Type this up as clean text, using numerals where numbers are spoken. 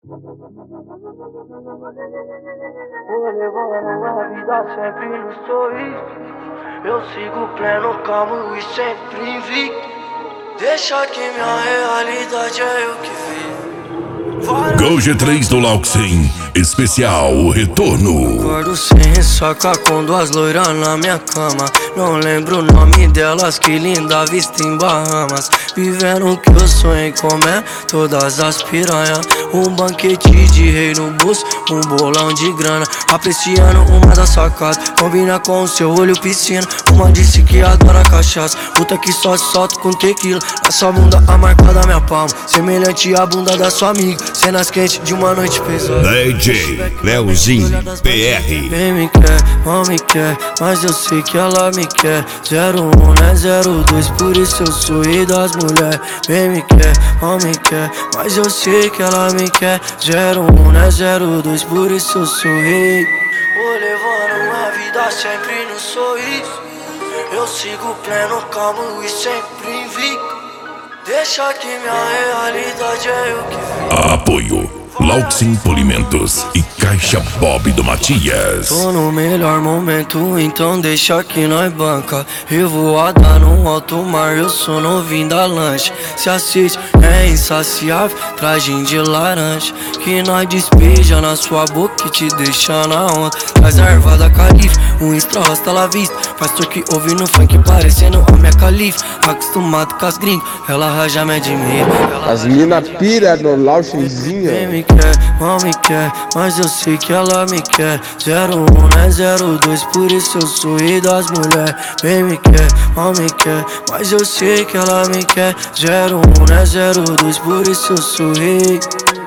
Vou levando a vida sempre no sorriso. Eu sigo pleno, calmo e sempre invicto. Deixa que minha realidade é eu que vivo. Go G3 do Lauxin, especial o retorno. Acordo sem ressaca com duas loiras na minha cama. Não lembro o nome delas, que linda vista em Bahamas. Vivendo o que eu sonhei, comer todas as piranhas. Um banquete de rei no bolso, um bolão de grana. Apreciando uma das sacadas, combina com o seu olho piscina. Uma disse que adora cachaça, puta que só solta com tequila. Na sua bunda a marca da minha palma, semelhante à bunda da sua amiga. Cenas quentes de uma noite pesada. DJ Leozinho PR. Quem me quer, mal me quer, mas eu sei que ela me quer. 01 né 02, por isso eu sou rei das mulheres. Quem me quer, mal me quer, mas eu sei que ela me quer. 01 né 02, por isso eu sou rei. Vou levando uma vida sempre no sorriso. Eu sigo pleno, calmo e sempre invicto. Deixa que minha realidade é eu que vivo. Apoio Lauxin Polimentos e Caixa Bob do Matias. Tô no melhor momento, então deixa que nós banca. Revoada no alto mar, eu sou novinho da lancha. Se assiste, é insaciável, tragem de laranja. Que nós despeja na sua boca e te deixa na onda. Traz a erva da califa, um extra rosta la vista. Faz que ouvindo funk parecendo a minha califa. Acostumado com as gringas, ela raja me admira. As mina pira no Lauxinzinho. Quem me quer, mal me quer, mas eu sei que ela me quer. 01 né 02, por isso eu sou rei das mulheres. Quem me quer, mal me quer, mas eu sei que ela me quer. 01 né 02, por isso eu sou rei.